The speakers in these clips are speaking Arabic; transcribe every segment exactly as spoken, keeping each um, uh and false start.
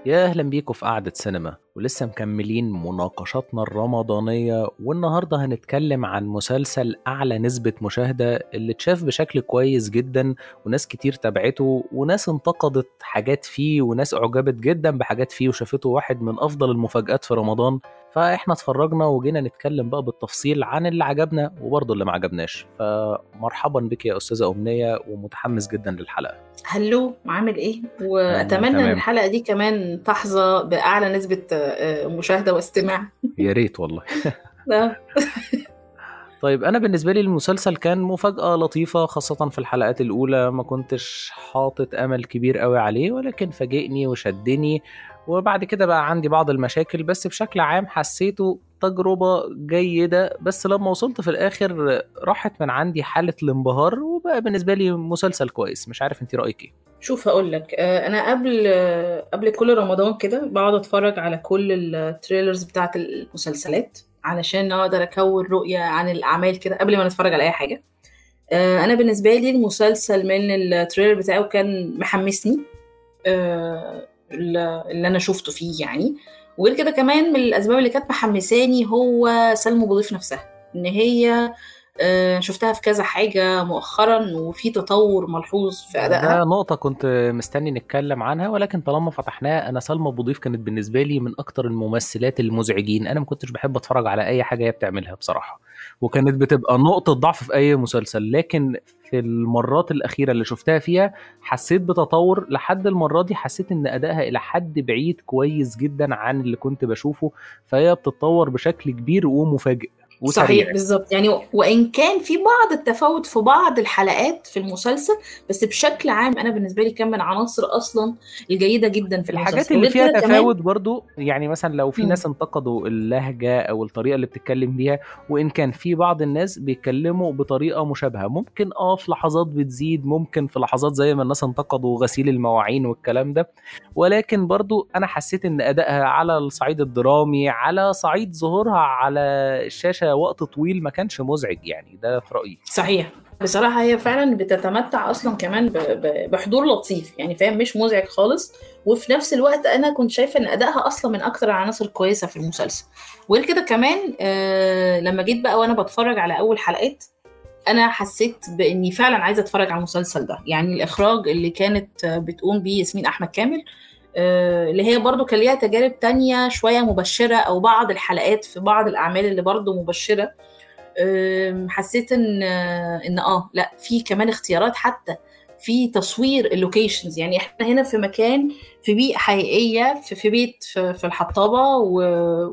يا أهلا بيكم في قعدة سينما، ولسه مكملين مناقشاتنا الرمضانية. والنهاردة هنتكلم عن مسلسل أعلى نسبة مشاهدة اللي اتشاف بشكل كويس جدا، وناس كتير تابعته، وناس انتقدت حاجات فيه، وناس أعجبت جدا بحاجات فيه وشافته واحد من أفضل المفاجآت في رمضان. فإحنا اتفرجنا وجينا نتكلم بقى بالتفصيل عن اللي عجبنا وبرضه اللي ما عجبناش. فمرحبا بك يا أستاذة أمنية، ومتحمس جدا للحلقة. هلو، عامل ايه؟ أنا واتمنى ان تمام. الحلقه دي كمان تحظى باعلى نسبه آه، مشاهده واستماع. يا ريت والله. آه، طيب أنا بالنسبة لي المسلسل كان مفاجأة لطيفة، خاصة في الحلقات الأولى ما كنتش حاطط أمل كبير قوي عليه، ولكن فاجئني وشدني. وبعد كده بقى عندي بعض المشاكل، بس بشكل عام حسيته تجربة جيدة. بس لما وصلت في الآخر راحت من عندي حالة الانبهار، وبقى بالنسبة لي مسلسل كويس. مش عارف انتي رأيك ايه؟ شوف هقول لك، انا قبل آه، قبل كل رمضان كده بقعد اتفرج على كل التريلرز بتاعه المسلسلات علشان اقدر اكون رؤيه عن الاعمال كده قبل ما نتفرج على اي حاجه. آه، انا بالنسبه لي المسلسل من التريلر بتاعه كان محمسني، آه، اللي انا شفته فيه يعني. وغير كده كمان من الاسباب اللي كانت محمساني هو سلمى بضيف نفسها، ان هي آه، شفتها في كذا حاجة مؤخرا وفي تطور ملحوظ في ده أدائها. نقطة كنت مستني نتكلم عنها، ولكن طالما فتحناها، أنا سلمى أبو ضيف كانت بالنسبة لي من أكتر الممثلات المزعجين. أنا ما كنتش بحب أتفرج على أي حاجة هي بتعملها بصراحة، وكانت بتبقى نقطة ضعف في أي مسلسل. لكن في المرات الأخيرة اللي شفتها فيها حسيت بتطور. لحد المرة دي حسيت إن أدائها إلى حد بعيد كويس جدا عن اللي كنت بشوفه. فهي بتتطور بشكل كبير ومفاجئ وسريع. صحيح بالظبط يعني، وإن كان في بعض التفاوت في بعض الحلقات في المسلسل، بس بشكل عام أنا بالنسبة لي كان من عناصر أصلا الجيدة جدا في الحاجات المسلسل. اللي وغير فيها كده كمان تفاوت برضو، يعني مثلا لو في مم. ناس انتقدوا اللهجة أو الطريقة اللي بتتكلم بيها، وإن كان في بعض الناس بيتكلموا بطريقة مشابهة، ممكن اه في لحظات بتزيد، ممكن في لحظات زي ما الناس انتقدوا غسيل المواعين والكلام ده. ولكن برضو أنا حسيت إن أدائها على الصعيد الدرامي، على صعيد ظهورها على الشاشة وقت طويل، ما كانش مزعج. يعني ده في رأيي. صحيح، بصراحة هي فعلا بتتمتع أصلا كمان ب- ب- بحضور لطيف، يعني فاهم، مش مزعج خالص. وفي نفس الوقت أنا كنت شايفة إن أدائها أصلا من أكتر العناصر الكويسة في المسلسل. وغير كده كمان آه لما جيت بقى وأنا بتفرج على أول حلقات، أنا حسيت بإني فعلا عايزة أتفرج على المسلسل ده. يعني الإخراج اللي كانت آه، بتقوم بيه ياسمين أحمد كامل، آه، اللي هي برضو كان ليها تجارب تانية شوية مبشرة، أو بعض الحلقات في بعض الأعمال اللي برضو مبشرة. أم، حسيت ان ان اه لا، في كمان اختيارات حتى في تصوير اللوكيشنز. يعني احنا هنا في مكان، في بيئة حقيقية، في, في بيت في, في الحطابة و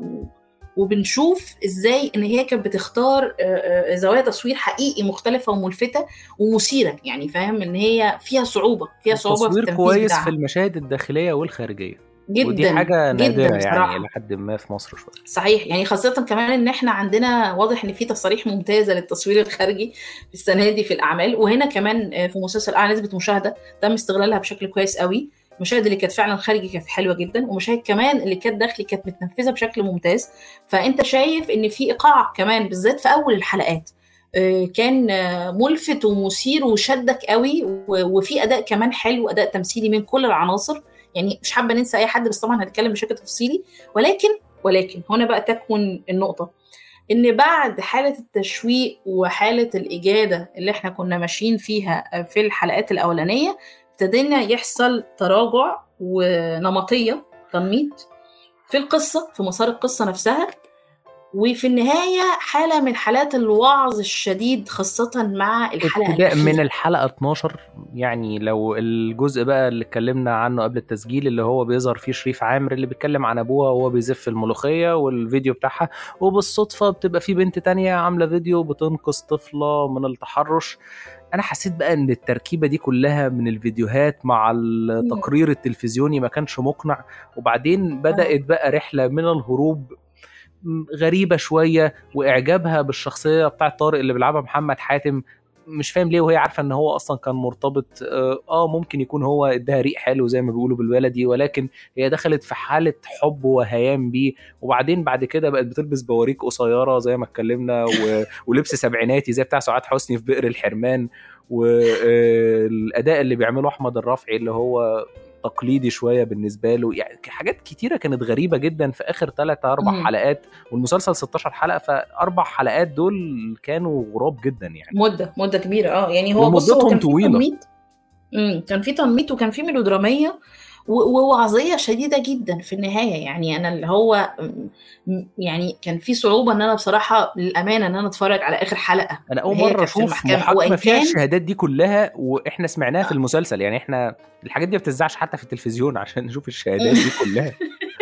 وبنشوف ازاي ان هي كانت بتختار آه، آه، زوايا تصوير حقيقي مختلفة ومثيرة ومثيرة. يعني فاهم ان هي فيها صعوبة، فيها صعوبة في التصوير التنفيذ كويس في بتاعها. المشاهد الداخلية والخارجية، ودي جدا حاجة جدا نادرة يعني إلى بصراحة. حد ما في مصر شوية. صحيح، يعني خاصة كمان ان احنا عندنا واضح ان في تصاريح ممتازة للتصوير الخارجي في السنة دي في الاعمال. وهنا كمان آه، في مسلسل اعلى نسبة مشاهدة تم استغلالها بشكل كويس قوي. المشاهد اللي كانت فعلا خارجي كانت حلوة جدا، ومشاهد كمان اللي كانت داخلي كانت متنفذة بشكل ممتاز. فانت شايف ان في ايقاع كمان بالذات في اول الحلقات. آه، كان آه، ملفت ومثير وشدك قوي، و- وفي اداء كمان حلو، اداء تمثيلي من كل العناصر. يعني مش حابه ننسى اي حد، بس طبعا هنتكلم بشكل تفصيلي. ولكن ولكن هنا بقى تكمن النقطة، إن بعد حالة التشويق وحالة الإجادة اللي إحنا كنا ماشيين فيها في الحلقات الأولانية، ابتدينا يحصل تراجع ونمطية، تنميط في القصة، في مسار القصة نفسها. وفي النهاية حالة من حالات الوعظ الشديد، خاصة مع الحلقة ابتداء من الأخيرة. الحلقة اتناشر، يعني لو الجزء بقى اللي اتكلمنا عنه قبل التسجيل، اللي هو بيظهر فيه شريف عامر اللي بيتكلم عن ابوها وهو بيزف الملوخية والفيديو بتاعها، وبالصدفة بتبقى في بنت تانية عاملة فيديو بتنقذ طفلة من التحرش. انا حسيت بقى ان التركيبة دي كلها من الفيديوهات مع مم. التقرير التلفزيوني ما كانش مقنع. وبعدين آه. بدأت بقى رحلة من الهروب غريبة شوية، وإعجابها بالشخصية بتاعت طارق اللي بيلعبها محمد حاتم. مش فاهم ليه، وهي عارفة ان هو اصلا كان مرتبط. اه آه، ممكن يكون هو اداها ريق حلو زي ما بيقولوا بالبلدي، ولكن هي دخلت في حالة حب وهيام بيه. وبعدين بعد كده بقت بتلبس بواريك قصيرة زي ما اتكلمنا، و... ولبس سبعيناتي زي بتاع سعاد حسني في بئر الحرمان. والاداء اللي بيعمله احمد الرافعي اللي هو تقليدي شويه بالنسبه له، يعني حاجات كتيره كانت غريبه جدا في اخر ثلاثة اربع مم. حلقات، والمسلسل ستاشر حلقه، فاربع حلقات دول كانوا غراب جدا يعني، مده مده كبيره. اه يعني هو بص، هو ومدتهم كان في طويله. تنميط. امم كان في تنميط وكان في ميلودراميه و- ووعظيه شديده جدا في النهايه. يعني انا اللي هو م- م- يعني كان في صعوبه ان انا بصراحه للامانه ان انا اتفرج على اخر حلقه انا اول اللي هي مره كانت في اشوف المحكمه، محاكمه وان فيها كان الشهادات دي كلها، واحنا سمعناها في آه. المسلسل. يعني احنا الحاجات دي ما بتذاعش حتى في التلفزيون عشان نشوف الشهادات دي كلها،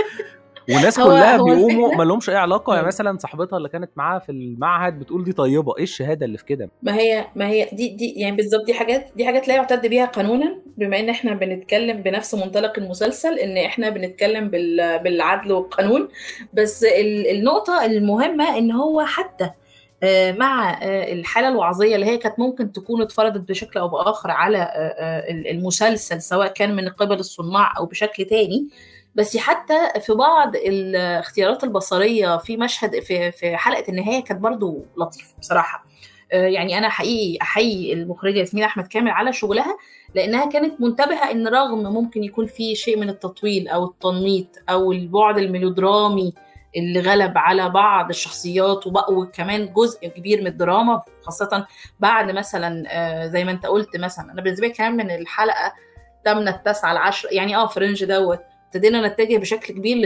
والناس هو كلها هو بيقوموا ما الفكره. لهمش اي علاقه. يعني مم. مثلا صاحبتها اللي كانت معاها في المعهد بتقول دي طيبه، ايه الشهاده اللي في كده؟ ما هي ما هي دي دي يعني بالظبط، دي حاجات دي حاجات لا يعتد بيها قانونا، بما ان احنا بنتكلم بنفس منطلق المسلسل ان احنا بنتكلم بال بالعدل والقانون. بس ال- النقطة المهمة ان هو حتى آه، مع آه، الحالة الوعظية اللي هي كانت ممكن تكون اتفرضت بشكل او باخر على آه، آه، المسلسل، سواء كان من قبل الصناع او بشكل تاني. بس حتى في بعض الاختيارات البصرية في مشهد في في حلقة النهاية كانت برضو لطيفة بصراحة. يعني انا حقيقي احيي المخرجه ياسمين احمد كامل على شغلها، لانها كانت منتبهه ان رغم ممكن يكون في شيء من التطويل او التنميط او البعد الميلودرامي اللي غلب على بعض الشخصيات، وكمان جزء كبير من الدراما، خاصه بعد مثلا آه، زي ما انت قلت مثلا. انا بالنسبه لي كمان من الحلقه تمنى التاسعه العشر يعني اه فرنج دوت ابتدينا نتجه بشكل كبير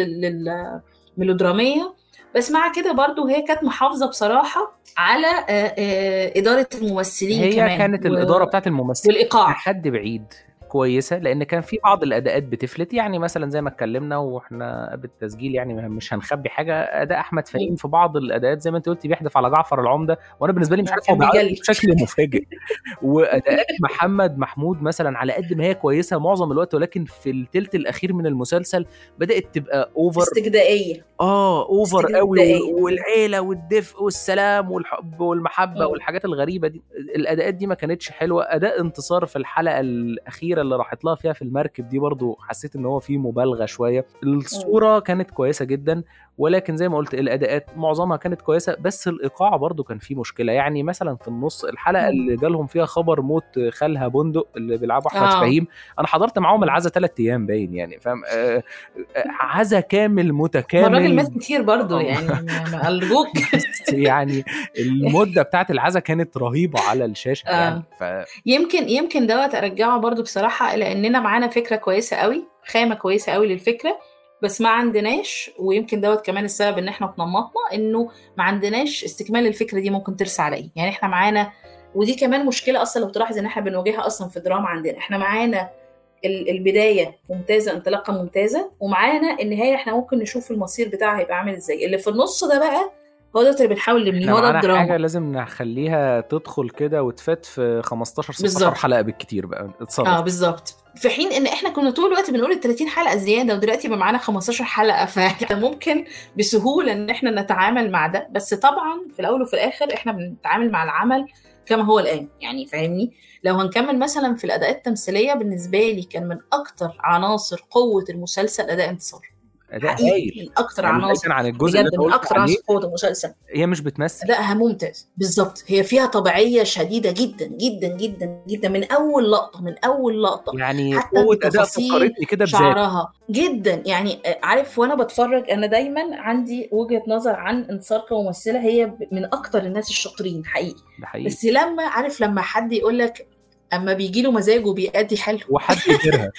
للميلودراميه. بس مع كده برضو هي كانت محافظة بصراحة على آه، آه، إدارة الممثلين هي كمان كانت الاداره و- بتاعت الممثلين والإيقاع. لحد بعيد كويسه، لان كان في بعض الاداءات بتفلت. يعني مثلا زي ما اتكلمنا واحنا قبل التسجيل، يعني مش هنخبي حاجه، اداء احمد فهيم مم. في بعض الاداءات زي ما انت قلتي بيحدف على جعفر العمده، وانا بالنسبه لي مش آه، عارف هو كان بيعيط بيجلي. بشكل مفاجئ. واداءات محمد محمود مثلا على قد ما هي كويسه معظم الوقت، ولكن في الثلث الاخير من المسلسل بدات تبقى اوفر. استجدائية. اه اوفر قوي، وال- استجدائية. والعيله والدفء والسلام والحب والمحبه مم. والحاجات الغريبه دي، الاداءات دي ما كانتش حلوه. اداء انتصار في الحلقه الاخيره اللي راحت لها فيها في المركب دي برضو حسيت ان هو فيه مبالغه شويه. مم. الصوره كانت كويسه جدا، ولكن زي ما قلت الاداءات معظمها كانت كويسه، بس الايقاع برضو كان فيه مشكله. يعني مثلا في النص الحلقه مم. اللي جالهم فيها خبر موت خالها بندق اللي بيلعبه احمد اه. فهيم، انا حضرت معاهم مم. العزا ثلاث ايام باين، يعني فاهم؟ آه، آه، عزا كامل ما الراجل مات متكامل. كتير برضو، آه، يعني ما ما أرجوك. بس يعني المدة بتاعت العزا كانت رهيبة على الشاشة يعني. اه. ف يمكن يمكن دوت ارجعه برضو بصراحه، لاننا معانا فكره كويسه قوي، خامه كويسه قوي للفكره، بس ما عندناش. ويمكن دوت كمان السبب ان احنا اتنمطنا، انه ما عندناش استكمال الفكره دي ممكن ترسى على ايه. يعني احنا معانا، ودي كمان مشكله اصلا لو تلاحظ ان احنا بنواجهها اصلا في الدراما عندنا. احنا معانا ال- البدايه ممتازه، انطلاقه ممتازه، ومعانا النهايه احنا ممكن نشوف المصير بتاعها هيبقى عامل ازاي. اللي في النص ده بقى هو ده اللي بنحاول نبنيه، احنا هو ده معانا حاجة الدراما. لازم نخليها تدخل كده وتفات في خمستاشر ستاشر بالظبط. حلقة بالكتير، بقى اتصرف. اه بالظبط. في حين ان احنا كنا طول الوقت بنقول ال ثلاثين حلقه زياده، ودلوقتي بقى معانا خمستاشر حلقه، فاحنا ممكن بسهوله ان احنا نتعامل مع ده. بس طبعا في الاول وفي الاخر احنا بنتعامل مع العمل كما هو الان، يعني فاهمني. لو هنكمل مثلا في الاداءات التمثيليه، بالنسبه لي كان من اكتر عناصر قوه المسلسل اداء انتصار. اداء حقيقي هايل. من اكتر يعني عناصر، بعيدا عن الجزء اللي بجد انت من قلت اكتر عليه، عناصر قوه المسلسل. هي مش بتمثل. أداءها ممتاز بالظبط، هي فيها طبيعية شديدة جدا جدا جدا جدا من أول لقطة، من أول لقطة يعني حتى قوة اداء بتفاصيل فكرتني كده بذات. شعرها جدا. يعني آه، عارف، وأنا بتفرج أنا دايما عندي وجهة نظر عن انتصار كممثلة، هي ب- من أكتر الناس الشاطرين حقيقي. ده حقيقي. بس لما عارف، لما حد يقول لك أما بيجي له مزاجه بيأدي حلو. وحد يديرها.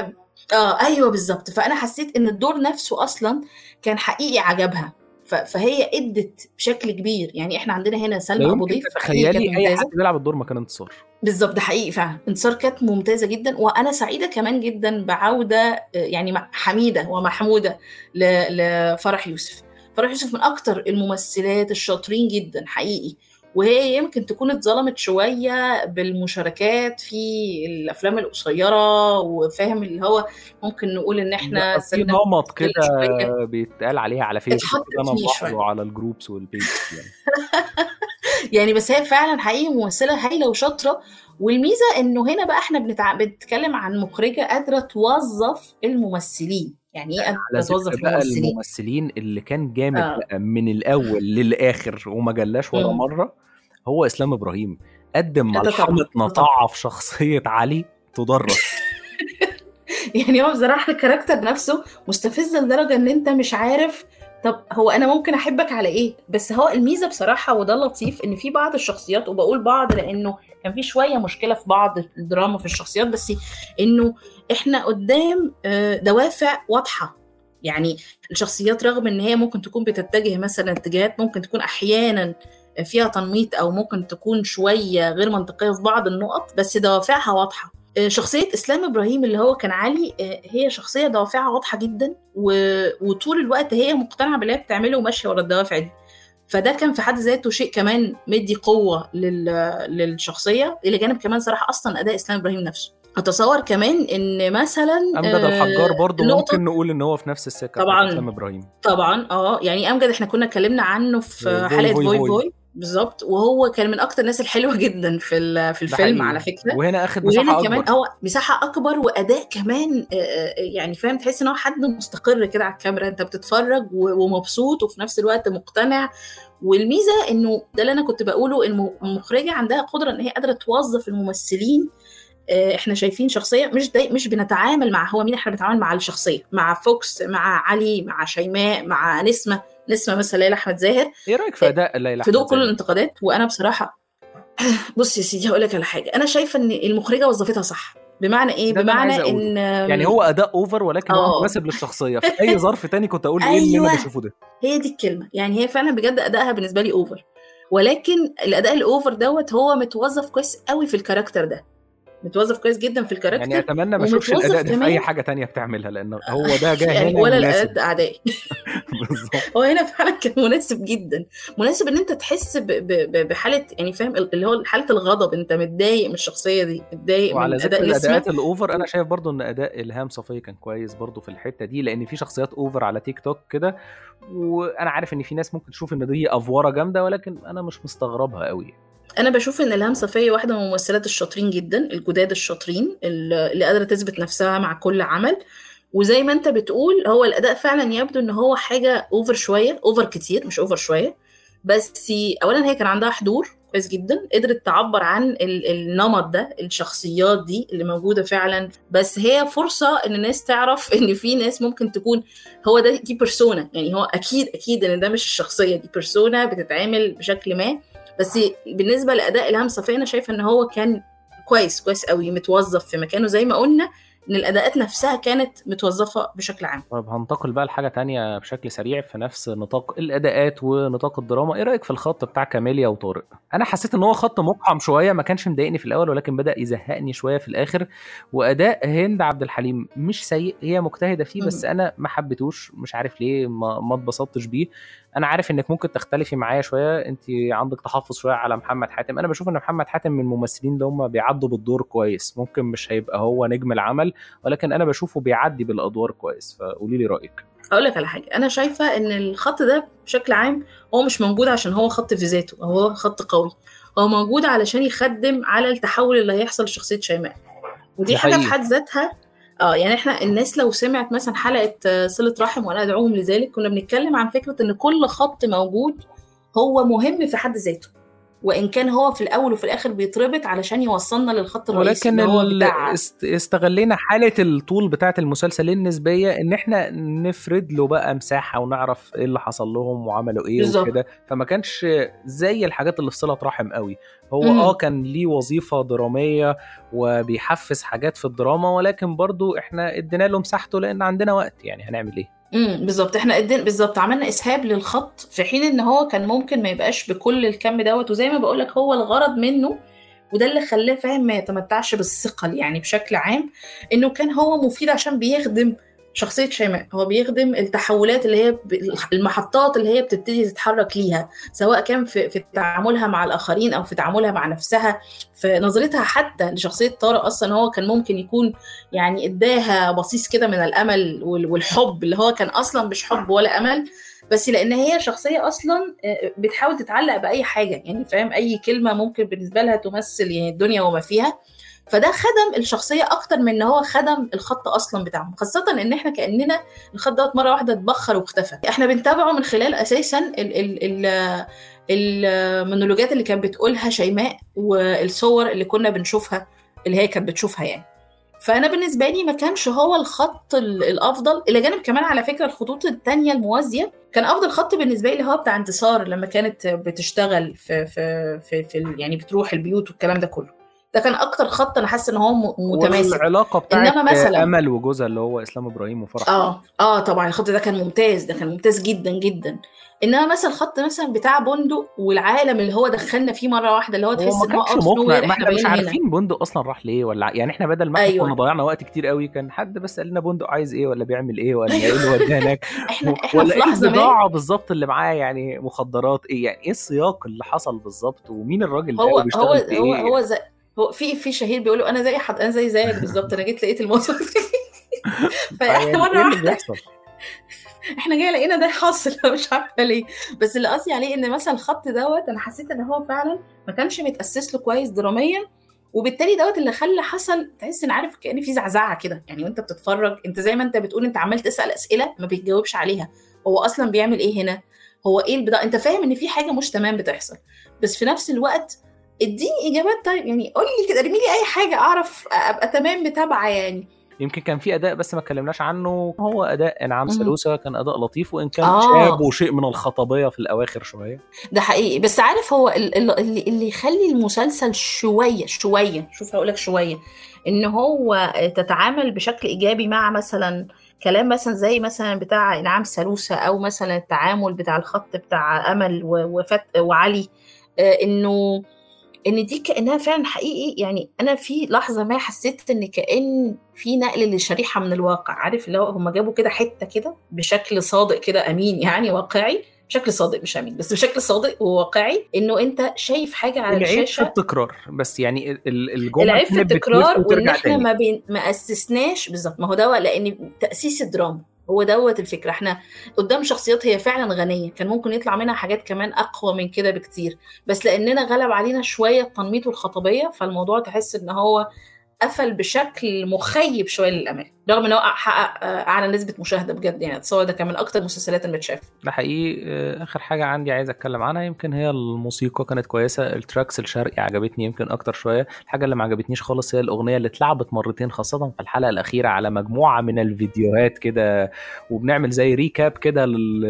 اه ايوه بالظبط. فانا حسيت ان الدور نفسه اصلا كان حقيقي عجبها، ف- فهي ادت بشكل كبير. يعني احنا عندنا هنا لا سلمى ابو يمكن ضيف حقيقي تتخيلي كانت اي حد ممتازه. بيلعب الدور مكان انتصار. بالظبط، ده حقيقي فعلا. انتصار كانت ممتازه جدا، وانا سعيده كمان جدا بعوده آه، يعني مع- حميده ومحموده ل- لفرح يوسف. فرح يوسف من اكتر الممثلات الشاطرين جدا حقيقي، وهي يمكن تكون اتظلمت شويه بالمشاركات في الافلام القصيره، وفاهم اللي هو ممكن نقول ان احنا بقى في سنة نمط مستغل كده شويه، بيتقال عليها على فيسبوك كده، اتحطت انا فيه ملاحظه شويه. على الجروبس والبيج يعني. يعني بس هي فعلا حقيقي ممثله هايله وشاطره. والميزه انه هنا بقى احنا بنتع... بنتكلم عن مخرجه قادره توظف الممثلين. يعني ايه على قادره ذكر توظف بقى الممثلين؟ الممثلين اللي كان جامد اه. بقى من الاول للاخر وما جلاش ولا امم مره، هو اسلام ابراهيم. قدم ده طبعا، ملحمه ده طبعا. نطاعه في شخصيه علي تدرس. يعني هو بصراحه الكاركتر نفسه مستفز لدرجه ان انت مش عارف طب هو انا ممكن احبك على ايه. بس هو الميزه بصراحه وده لطيف ان في بعض الشخصيات، وبقول بعض لانه كان في شويه مشكله في بعض الدراما في الشخصيات، بس انه احنا قدام دوافع واضحه. يعني الشخصيات رغم ان هي ممكن تكون بتتجه مثلا اتجاهات ممكن تكون احيانا فيها تنميط او ممكن تكون شويه غير منطقيه في بعض النقط، بس دوافعها واضحه. شخصيه اسلام ابراهيم اللي هو كان علي هي شخصيه دوافعها واضحه جدا، وطول الوقت هي مقتنعه باللي هي بتعمله وماشيه ورا الدوافع دي. فده كان في حد ذاته شيء كمان مدي قوه للشخصيه، الى جانب كمان صراحه اصلا اداء اسلام ابراهيم نفسه. اتصور كمان ان مثلا امجد الحجار برضو ممكن نقول ان هو في نفس السكه طبعا اسلام ابراهيم. طبعا اه يعني امجد احنا كنا اتكلمنا عنه في حلقه فوي فوي, فوي. بالظبط، وهو كان من اكتر الناس الحلوه جدا في في الفيلم على فكره. وهنا اخد مساحه وهنا اكبر كمان هو مساحه اكبر واداء كمان يعني فاهم، تحس ان هو حد مستقر كده على الكاميرا، انت بتتفرج ومبسوط وفي نفس الوقت مقتنع. والميزه انه ده اللي انا كنت بقوله، المخرجه عندها قدره ان هي قادره توظف الممثلين. احنا شايفين شخصيه مش داي مش بنتعامل مع هو مين، احنا بنتعامل مع الشخصيه، مع فوكس، مع علي، مع شيماء، مع نسمه نسمه مثلا ليلى احمد زاهر. ايه رايك في اداء ليلى في ضوء كل الانتقادات؟ وانا بصراحه بص يا سيدي هقول لك على حاجه، انا شايفه ان المخرجه وظفتها صح. بمعنى ايه؟ بمعنى ان يعني هو اداء اوفر ولكن أوه. هو مناسب للشخصيه. في اي ظرف تاني كنت اقول ايه أيوة. اللي انا بشوفه ده؟ هي دي الكلمه، يعني هي فعلا بجد ادائها بالنسبه لي اوفر، ولكن الاداء الاوفر دوت هو متوظف كويس قوي في الكاركتر ده، متوظف كويس جدا في الكاركتر. يعني اتمنى ما اشوفش الاداء ده في اي حاجه تانية بتعملها، لانه هو ده جاي يعني هنا ولا الاداء اعدائي. هو هنا فعلا كان مناسب جدا، مناسب ان انت تحس بحاله يعني فاهم اللي هو حاله الغضب، انت متضايق من الشخصيه دي، متضايق من اداء الاداءات الاوفر. انا شايف برضو ان اداء الهام صفيه كان كويس برضو في الحته دي، لان في شخصيات اوفر على تيك توك كده، وانا عارف ان في ناس ممكن تشوف ان دي افوره جامده، ولكن انا مش مستغربها قوي. انا بشوف ان الهام صفيه واحده من الممثلات الشاطرين جدا، الجداد الشاطرين اللي قادره تثبت نفسها مع كل عمل. وزي ما انت بتقول هو الاداء فعلا يبدو ان هو حاجه اوفر شويه، اوفر كتير مش اوفر شويه، بس اولا هي كان عندها حضور كويس جدا، قدرت تعبر عن النمط ده، الشخصيات دي اللي موجوده فعلا. بس هي فرصه ان الناس تعرف ان في ناس ممكن تكون هو ده دي بيرسونا، يعني هو اكيد اكيد ان ده مش الشخصيه دي، بيرسونا بتتعامل بشكل ما. بس بالنسبه لاداء الهام صفيه انا شايفه ان هو كان كويس كويس قوي، متوظف في مكانه زي ما قلنا ان الاداءات نفسها كانت متوظفه بشكل عام. طب هنتقل بقى لحاجه تانية بشكل سريع في نفس نطاق الاداءات ونطاق الدراما. ايه رايك في الخط بتاع كاميليا وطارق؟ انا حسيت ان هو خط مقحم شويه، ما كانش مضايقني في الاول ولكن بدا يزهقني شويه في الاخر. واداء هند عبد الحليم مش سيء، هي مجتهده فيه بس انا ما حبيتوش، مش عارف ليه ما اتبسطتش بيه. انا عارف انك ممكن تختلفي معايا شويه، انت عندك تحفظ شويه على محمد حاتم. انا بشوف ان محمد حاتم من الممثلين اللي هم بيعدوا بالدور كويس، ممكن مش هيبقى هو نجم العمل ولكن انا بشوفه بيعدي بالادوار كويس. فقولي لي رايك. اقول لك على حاجه، انا شايفه ان الخط ده بشكل عام هو مش موجود عشان هو خط في ذاته او هو خط قوي، هو موجود علشان يخدم على التحول اللي هيحصل لشخصيه شيماء، ودي حاجه في حد ذاتها. اه يعني احنا الناس لو سمعت مثلا حلقه صله رحم وانا ادعوهم لذلك، كنا بنتكلم عن فكره ان كل خط موجود هو مهم في حد ذاته، وإن كان هو في الأول وفي الآخر بيتربط علشان يوصلنا للخط الرئيسي اللي هو بتاع. استغلينا حالة الطول بتاعة المسلسل النسبية إن إحنا نفرد له بقى مساحة ونعرف إيه اللي حصل لهم وعملوا إيه وكده، فما كانش زي الحاجات اللي في صلة رحم قوي. هو م- آه كان ليه وظيفة درامية وبيحفز حاجات في الدراما، ولكن برضو إحنا ادينا له مساحته لأن عندنا وقت، يعني هنعمل إيه؟ امم بالظبط، احنا قدين بالظبط عملنا اسهاب للخط، في حين ان هو كان ممكن ما يبقاش بكل الكم دوت. وزي ما بقولك هو الغرض منه وده اللي خلاه فاهم ما يتمتعش بالثقل يعني بشكل عام، انه كان هو مفيد عشان بيخدم شخصية شيماء، هو بيخدم التحولات اللي هي المحطات اللي هي بتبتدي تتحرك ليها، سواء كان في, في تعاملها مع الآخرين أو في تعاملها مع نفسها، في نظرتها حتى لشخصية طارق. أصلا هو كان ممكن يكون يعني إداها بصيص كده من الأمل والحب اللي هو كان أصلا مش حب ولا أمل، بس لأن هي شخصية أصلا بتحاول تتعلق بأي حاجة، يعني فاهم أي كلمة ممكن بالنسبة لها تمثل يعني الدنيا وما فيها. فده خدم الشخصية أكتر من إن هو خدم الخط أصلا بتاعهم، خاصة إن إحنا كأننا الخط ده مرة واحدة اتبخر واختفى. إحنا بنتابعه من خلال أساسا ال ال ال المونولوجات اللي كانت بتقولها شيماء والصور اللي كنا بنشوفها اللي هي كانت بتشوفها يعني. فانا بالنسبه لي ما كانش هو الخط ال- الافضل، الى جانب كمان على فكره الخطوط التانية الموازيه كان افضل خط بالنسبه لي هو بتاع انتصار لما كانت بتشتغل في في في, في ال- يعني بتروح البيوت والكلام ده كله. ده كان اكتر خط انا حاسه ان هو م- متماسك. والعلاقه بتاعت انما مثلا امل وجوزها اللي هو اسلام ابراهيم وفرح. اه اه طبعا الخط ده كان ممتاز، ده كان ممتاز جدا جدا. انما مثلا الخط مثلا بتاع بندق والعالم اللي هو دخلنا فيه مره واحده، اللي هو هو تحس ما ان هو كانش اوت اوف نو مقنع، وير ما احنا احنا مش بقينا هنا. عارفين بندق اصلا راح ليه، ولا يعني احنا بدل ما احنا كنا ايوه ضيعنا وقت كتير قوي كان حد بس قال لنا بندق عايز ايه ولا بيعمل ايه ولا ايه اللي وداه هناك احنا احنا ولا في ايه لحظه ما البضاعه بالظبط اللي معاه، يعني مخدرات ايه، يعني ايه السياق اللي حصل بالظبط، ومين الراجل ده هو هو وبيشتغل في هو ايه. هو زي هو في في شهير بيقولوا انا زي حد انا زي زيك بالظبط، انا جيت لقيت الموضوع فاحنا يعني مره ايه اللي واحده بيحصل؟ احنا جاي لقينا ده حاصل مش عارفه ليه. بس اللي قصدي عليه ان مثلا الخط دوت انا حسيت ان هو فعلا ما كانش متاسس له كويس دراميا، وبالتالي دوت اللي خلى حصل تحس ان عارف كأن في زعزعه كده، يعني وانت بتتفرج انت زي ما انت بتقول انت عمال تسال اسئله ما بيتجاوبش عليها، هو اصلا بيعمل ايه هنا، هو ايه البداية، انت فاهم ان في حاجه مش تمام بتحصل، بس في نفس الوقت اديني اجابات. طيب يعني قول لي كده، ارمي لي اي حاجه اعرف ابقى تمام متابعه يعني. يمكن كان في اداء بس ما اتكلمناش عنه، هو اداء انعام مهم. سالوسة، كان اداء لطيف وان كان شاب اه وشيء من الخطبيه في الاواخر شويه. ده حقيقي، بس عارف هو ال- ال- اللي, اللي يخلي المسلسل شوية شوية شوف هقولك شوية ان هو تتعامل بشكل ايجابي مع مثلا كلام مثلا زي مثلا بتاع انعام سالوسة، او مثلا التعامل بتاع الخط بتاع امل و- وفت وعلي، آه، انه ان دي كانها فعلا حقيقي. يعني انا في لحظه ما حسيت ان كان في نقل لشريحه من الواقع، عارف اللي هو هم جابوا كده حته كده بشكل صادق كده امين، يعني واقعي بشكل صادق مش امين بس بشكل صادق وواقعي، انه انت شايف حاجه على العيب في الشاشه. التكرار بس، يعني ال- الجمل العيب في كانت بتلف التكرار وان وترجع احنا تاني. ما بين ما اسسناش بالظبط، ما هو ده لان تاسيس الدراما هو دوت الفكره، احنا قدام شخصيات هي فعلا غنيه كان ممكن يطلع منها حاجات كمان اقوى من كده بكتير، بس لاننا غلب علينا شويه التنميط والخطبيه فالموضوع تحس ان هو قفل بشكل مخيب شويه للامال، رغم ان هو حقق اعلى نسبه مشاهده بجد، يعني اتصور ده كان من اكتر المسلسلات اللي متشافه. ده حقيقي. آه، اخر حاجه عندي عايز اتكلم عنها يمكن هي الموسيقى، كانت كويسه، التراكس الشرقي عجبتني يمكن اكتر شويه. الحاجه اللي ما عجبتنيش خالص هي الاغنيه اللي اتلعبت مرتين خاصه في الحلقه الاخيره على مجموعه من الفيديوهات كده، وبنعمل زي ريكاب كده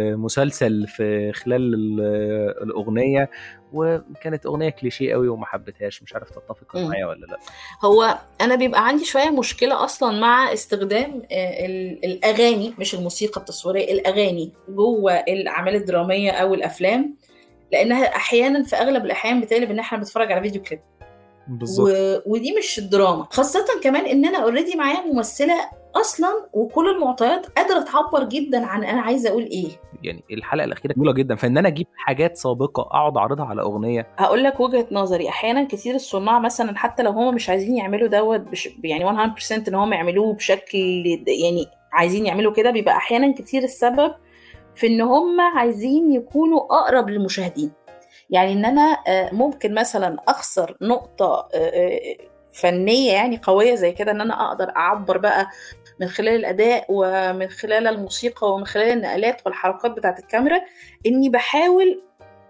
للمسلسل في خلال ال- الاغنيه، وكانت اغنيه كليشيه قوي وما حبيتهاش، مش عارف تتفق مم. معايا ولا لا. هو انا بيبقى عندي شويه مشكله اصلا مع استخدام آه، ال- الاغاني مش الموسيقى التصويريه، الاغاني جوه الاعمال الدراميه او الافلام، لانها احيانا في اغلب الاحيان بتقلب ان احنا بنتفرج على فيديو كليب و... بالظبط. ودي مش الدراما، خاصه كمان ان انا اوريدي معايا ممثله اصلا وكل المعطيات قادره تعبر جدا عن انا عايزه اقول ايه. يعني الحلقه الاخيره جميله جدا، فان انا اجيب حاجات سابقه اقعد اعرضها على اغنيه. هقول لك وجهة نظري، احيانا كتير الصناع مثلا حتى لو هم مش عايزين يعملوا دوت بش... يعني مية بالمية ان هم يعملوه بشكل يعني عايزين يعملوا كده، بيبقى احيانا كتير السبب في ان هم عايزين يكونوا اقرب للمشاهدين، يعني ان انا آه، ممكن مثلا اخسر نقطة آه، آه، فنية يعني قوية زي كده، ان انا اقدر اعبر بقى من خلال الاداء ومن خلال الموسيقى ومن خلال النقلات والحركات بتاعت الكاميرا، اني بحاول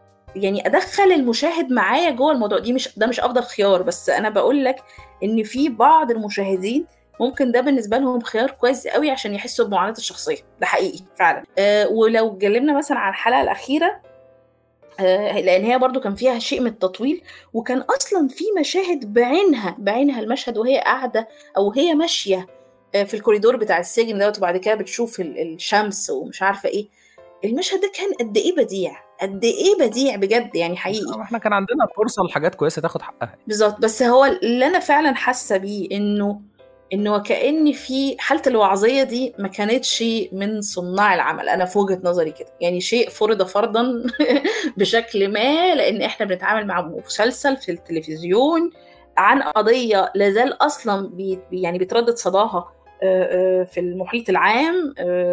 يعني ادخل المشاهد معايا جوه الموضوع. دي مش ده مش افضل خيار، بس انا بقول لك ان في بعض المشاهدين ممكن ده بالنسبه لهم خيار كويس قوي عشان يحسوا بمعاناه الشخصيه، ده حقيقي فعلا. أه ولو اتكلمنا مثلا عن الحلقه الاخيره، أه لان هي برضو كان فيها شيء من التطويل، وكان اصلا في مشاهد بعينها بعينها المشهد وهي قاعده او هي ماشيه آه، في الكوريدور بتاع السجن دوت، وبعد كده بتشوف ال- الشمس ومش عارفه ايه، المشهد ده كان قد ايه بديع، قد ايه بديع بجد يعني حقيقي. احنا كان عندنا فرصه لحاجات كويسه تاخد حقها. بالظبط، بس هو اللي انا فعلا حاسه بيه انه انه كأن في حاله الوعظيه دي ما كانتش من صناع العمل، انا في وجهه نظري كده، يعني شيء فرض فرضا بشكل ما، لان احنا بنتعامل مع مسلسل في التلفزيون عن قضيه لازال اصلا بي يعني بيتردد صداها في المحيط العام،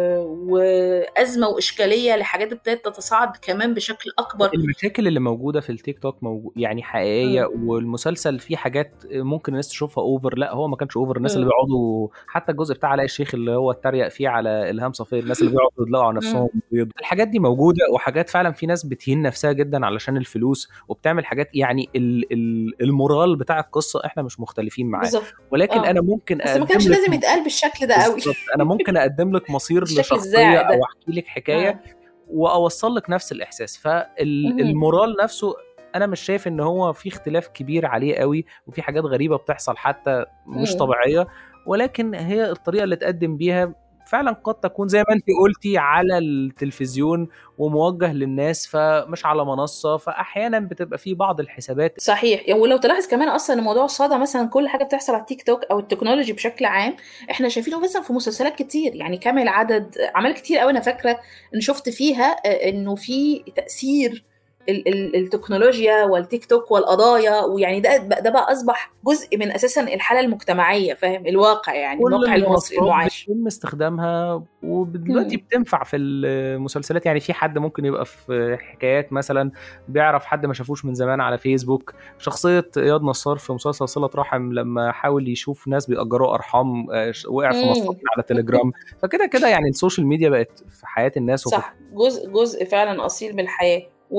وأزمة وإشكالية لحاجات ابتدت تتصاعد كمان بشكل أكبر. المشاكل اللي موجودة في التيك توك موجود يعني حقيقية، م. والمسلسل فيه حاجات ممكن الناس تشوفها أوفر، لا هو ما كانش أوفر. الناس م. اللي بيقعدوا حتى الجزء بتاع علاء الشيخ اللي هو اتريق فيه على إلهام صفية، الناس اللي بيقعدوا يطلعوا على نفسهم بيض، الحاجات دي موجودة، وحاجات فعلا في ناس بتهين نفسها جدا علشان الفلوس وبتعمل حاجات يعني ال ال المورال بتاع القصة احنا مش مختلفين معاه، ولكن أوه. أنا ممكن بس ما كانش لازم يتقال بالشكل ده قوي. أنا ممكن أقدم لك مصير لشخصية أو أحكي لك حكاية آه. واوصل لك نفس الاحساس. فالمورال نفسه انا مش شايف ان هو في اختلاف كبير عليه قوي، وفي حاجات غريبه بتحصل حتى مش طبيعيه، ولكن هي الطريقه اللي تقدم بيها فعلا قد تكون زي ما انت قلتي على التلفزيون وموجه للناس، فمش على منصة، فأحيانا بتبقى فيه بعض الحسابات. صحيح. يعني ولو تلاحظ كمان أصلا موضوع الصدى مثلا، كل حاجة بتحصل على التيك توك أو التكنولوجي بشكل عام احنا شايفينه مثلا في مسلسلات كتير، يعني كامل عدد أعمال كتير قوي أنا فاكرة إن شفت فيها إنه في تأثير التكنولوجيا والتيك توك والقضايا، ويعني ده ده بقى اصبح جزء من اساسا الحاله المجتمعيه، فاهم، الواقع يعني الواقع المصري المعاش بيتم استخدامها ودلوقتي بتنفع في المسلسلات. يعني في حد ممكن يبقى في حكايات مثلا بيعرف حد ما شافوش من زمان على فيسبوك، شخصيه اياد نصار في مسلسل صلة رحم لما حاول يشوف ناس بيأجروا ارحام وقع في مصطلح على تليجرام. فكده كده يعني السوشيال ميديا بقت في حياه الناس، صح، جزء جزء فعلا اصيل من الحياه. و...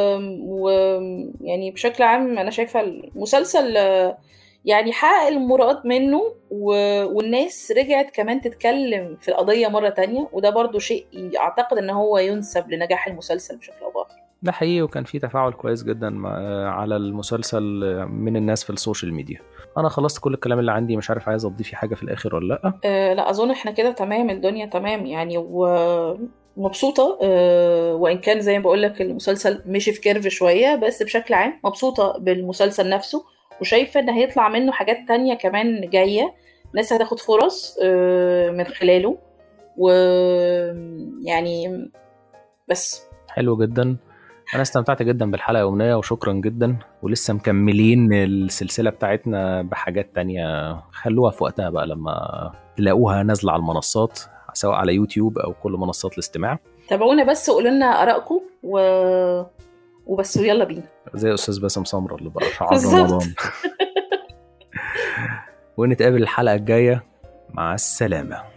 و يعني بشكل عام انا شايفه المسلسل يعني حقق المراد منه، و... والناس رجعت كمان تتكلم في القضيه مره تانية، وده برضو شيء اعتقد ان هو ينسب لنجاح المسلسل بشكل او باخر. ده حقيقي، وكان في تفاعل كويس جدا على المسلسل من الناس في السوشيال ميديا. انا خلصت كل الكلام اللي عندي، مش عارف عايز اضيف حاجه في الاخر ولا لا. أه لا اظن احنا كده تمام، الدنيا تمام يعني، و مبسوطة أه وإن كان زي ما بقولك المسلسل مشي في كيرف شوية، بس بشكل عام مبسوطة بالمسلسل نفسه، وشايفة إن هيطلع منه حاجات تانية كمان جاية، ناس هتاخد فرص أه من خلاله، ويعني بس حلو جدا. أنا استمتعت جدا بالحلقة يا أمنية، وشكرا جدا، ولسه مكملين السلسلة بتاعتنا بحاجات تانية، خلوها في وقتها بقى لما تلاقوها نازلة على المنصات سواء على يوتيوب أو كل منصات الاستماع. تابعونا بس وقولوا لنا آرائكم و... وبس، ويلا بينا زي أستاذ باسم سمرة اللي بقى شعار رمضان. ونتقابل الحلقة الجاية، مع السلامة.